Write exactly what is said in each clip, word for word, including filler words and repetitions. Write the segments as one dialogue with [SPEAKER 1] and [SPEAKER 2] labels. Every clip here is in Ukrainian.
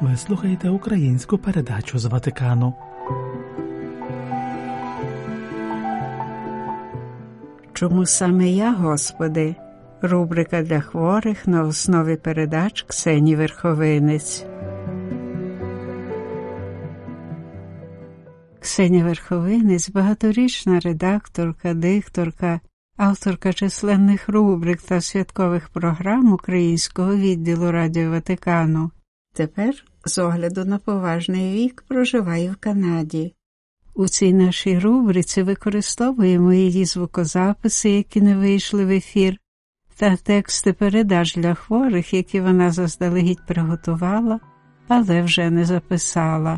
[SPEAKER 1] Ви слухаєте українську передачу з Ватикану.
[SPEAKER 2] Чому саме я, Господи? Рубрика для хворих на основі передач Ксені Верховинець. Ксеня Верховинець – багаторічна редакторка, дикторка, авторка численних рубрик та святкових програм українського відділу Радіо Ватикану. Тепер, з огляду на поважний вік, проживає в Канаді. У цій нашій рубриці використовуємо її звукозаписи, які не вийшли в ефір, та тексти передач для хворих, які вона заздалегідь приготувала, але вже не записала.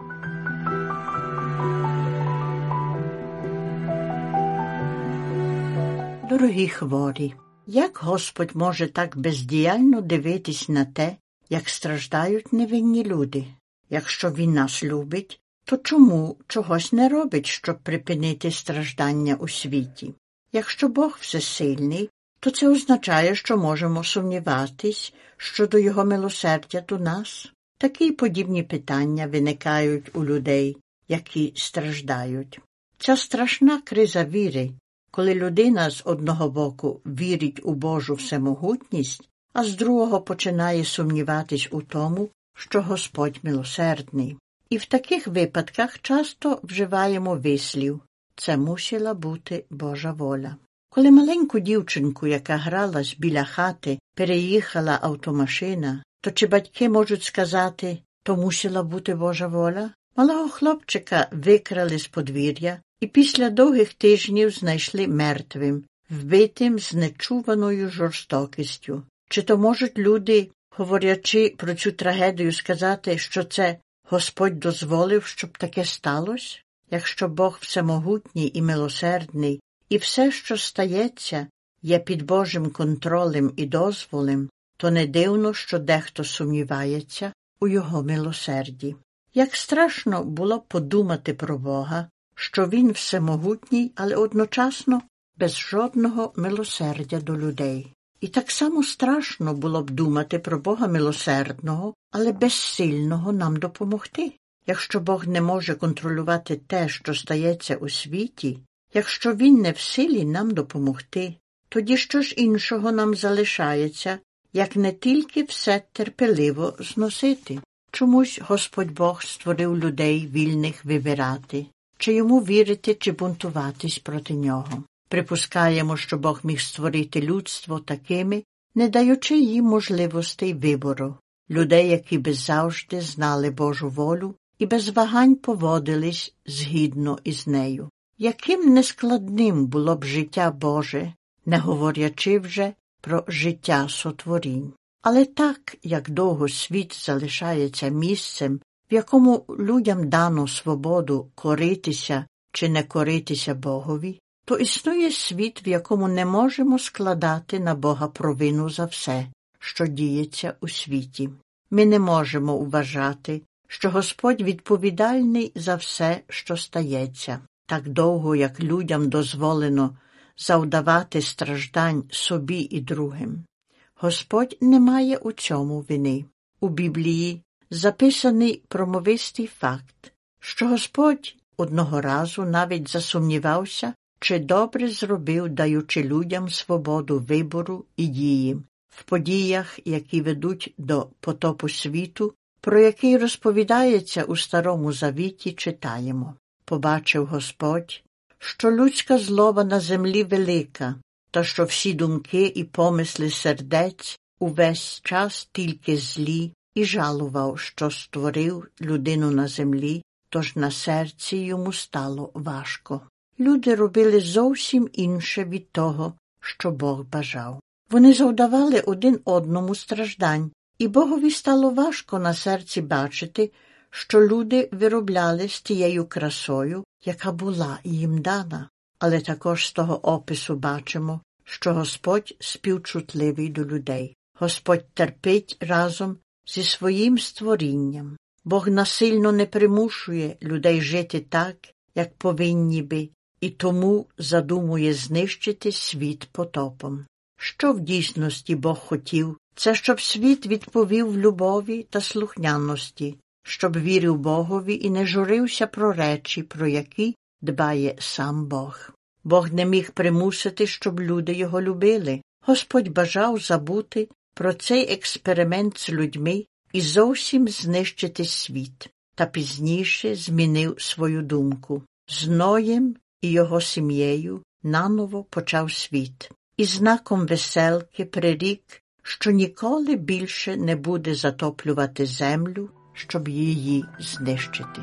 [SPEAKER 3] Дорогі хворі, як Господь може так бездіяльно дивитись на те, як страждають невинні люди? Якщо Він нас любить, то чому чогось не робить, щоб припинити страждання у світі? Якщо Бог всесильний, то це означає, що можемо сумніватись щодо Його милосердя до нас. Такі й подібні питання виникають у людей, які страждають. Ця страшна криза віри, коли людина з одного боку вірить у Божу всемогутність, а з другого починає сумніватись у тому, що Господь милосердний. І в таких випадках часто вживаємо вислів «це мусила бути Божа воля». Коли маленьку дівчинку, яка гралась біля хати, переїхала автомашина, то чи батьки можуть сказати «то мусила бути Божа воля»? Малого хлопчика викрали з подвір'я і після довгих тижнів знайшли мертвим, вбитим з нечуваною жорстокістю. Чи то можуть люди, говорячи про цю трагедію, сказати, що це Господь дозволив, щоб таке сталося? Якщо Бог всемогутній і милосердний, і все, що стається, є під Божим контролем і дозволем, то не дивно, що дехто сумнівається у Його милосерді. Як страшно було подумати про Бога, що Він всемогутній, але одночасно без жодного милосердя до людей. І так само страшно було б думати про Бога милосердного, але безсильного нам допомогти. Якщо Бог не може контролювати те, що стається у світі, якщо Він не в силі нам допомогти, тоді що ж іншого нам залишається, як не тільки все терпеливо зносити? Чомусь Господь Бог створив людей вільних вибирати, чи йому вірити, чи бунтуватись проти нього. Припускаємо, що Бог міг створити людство такими, не даючи їм можливостей вибору. Людей, які би завжди знали Божу волю і без вагань поводились згідно із нею. Яким нескладним було б життя Боже, не говорячи вже про життя сотворінь. Але так, як довго світ залишається місцем, в якому людям дано свободу коритися чи не коритися Богові, то існує світ, в якому не можемо складати на Бога провину за все, що діється у світі. Ми не можемо вважати, що Господь відповідальний за все, що стається. Так довго, як людям дозволено завдавати страждань собі і другим. Господь не має у цьому вини. У Біблії записаний промовистий факт, що Господь одного разу навіть засумнівався, чи добре зробив, даючи людям свободу вибору і дії. В подіях, які ведуть до потопу світу, про який розповідається у Старому Завіті, читаємо. Побачив Господь, що людська злоба на землі велика, та що всі думки і помисли сердець увесь час тільки злі, і жалував, що створив людину на землі, тож на серці йому стало важко. Люди робили зовсім інше від того, що Бог бажав. Вони завдавали один одному страждань, і Богові стало важко на серці бачити, що люди виробляли з тією красою, яка була їм дана. Але також з того опису бачимо, що Господь співчутливий до людей. Господь терпить разом зі своїм створінням. Бог насильно не примушує людей жити так, як повинні би, і тому задумує знищити світ потопом. Що в дійсності Бог хотів Це щоб світ відповів в любові та слухняності, щоб вірив Богові і не журився про речі, про які дбає сам Бог. Бог не міг примусити, щоб люди його любили. Господь бажав забути про цей експеримент з людьми і зовсім знищити світ. Та пізніше змінив свою думку. З Ноєм і його сім'єю наново почав світ. І знаком веселки прирік, що ніколи більше не буде затоплювати землю, щоб її знищити.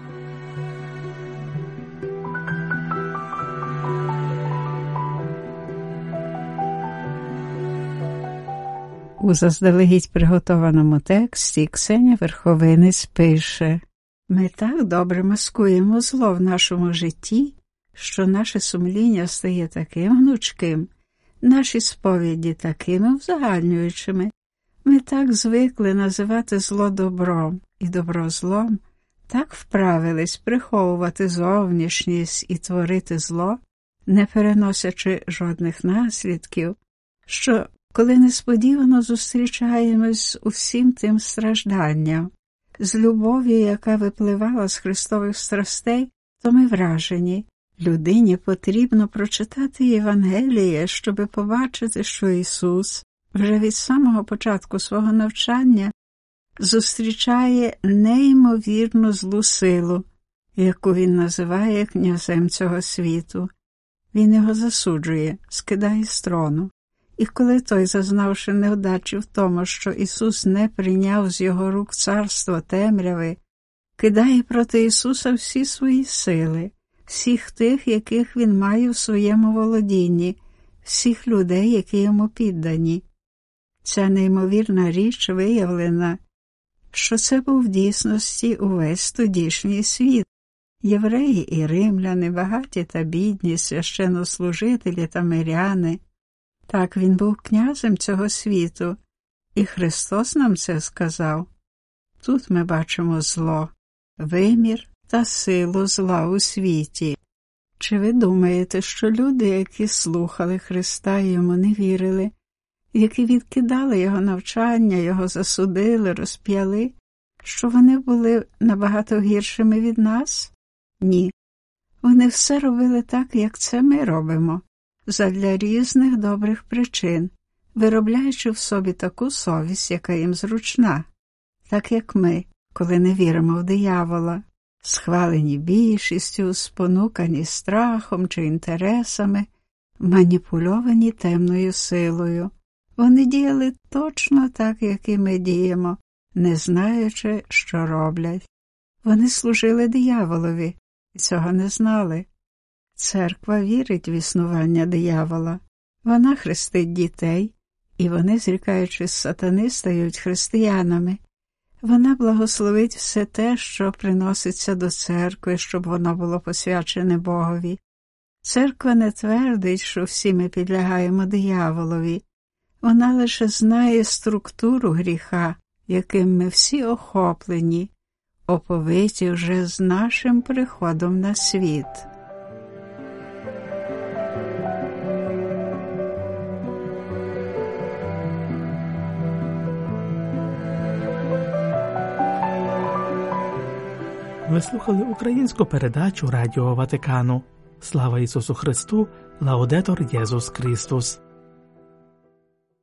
[SPEAKER 2] У заздалегідь приготованому тексті Ксеня Верховинець пише: «Ми так добре маскуємо зло в нашому житті, що наше сумління стає таким гнучким, наші сповіді такими узагальнюючими. Ми так звикли називати зло добром і добро злом, так вправились приховувати зовнішність і творити зло, не переносячи жодних наслідків, що коли несподівано зустрічаємось з усім тим стражданням, з любов'ю, яка випливала з Христових страстей, то ми вражені. Людині потрібно прочитати Євангеліє, щоби побачити, що Ісус вже від самого початку свого навчання зустрічає неймовірну злу силу, яку Він називає князем цього світу. Він його засуджує, скидає з трону. І коли той, зазнавши невдачі в тому, що Ісус не прийняв з його рук царство темряви, кидає проти Ісуса всі свої сили, всіх тих, яких Він має в своєму володінні, всіх людей, які йому піддані. Ця неймовірна річ виявлена, що це був в дійсності увесь тодішній світ. Євреї і римляни, багаті та бідні, священнослужителі та миряни. Так, він був князем цього світу, і Христос нам це сказав. Тут ми бачимо зло, вимір та силу зла у світі. Чи ви думаєте, що люди, які слухали Христа і йому не вірили, які відкидали його навчання, його засудили, розп'яли, що вони були набагато гіршими від нас? Ні. Вони все робили так, як це ми робимо, задля різних добрих причин, виробляючи в собі таку совість, яка їм зручна, так як ми, коли не віримо в диявола, схвалені більшістю, спонукані страхом чи інтересами, маніпульовані темною силою. Вони діяли точно так, як і ми діємо, не знаючи, що роблять. Вони служили дияволові і цього не знали. Церква вірить в існування диявола. Вона хрестить дітей, і вони, зрікаючись сатани, стають християнами. Вона благословить все те, що приноситься до церкви, щоб воно було посвячене Богові. Церква не твердить, що всі ми підлягаємо дияволові. Вона лише знає структуру гріха, яким ми всі охоплені, оповиті вже з нашим приходом на світ.
[SPEAKER 1] Ви слухали українську передачу Радіо Ватикану. Слава Ісусу Христу! Лаудетор Єсус Христос!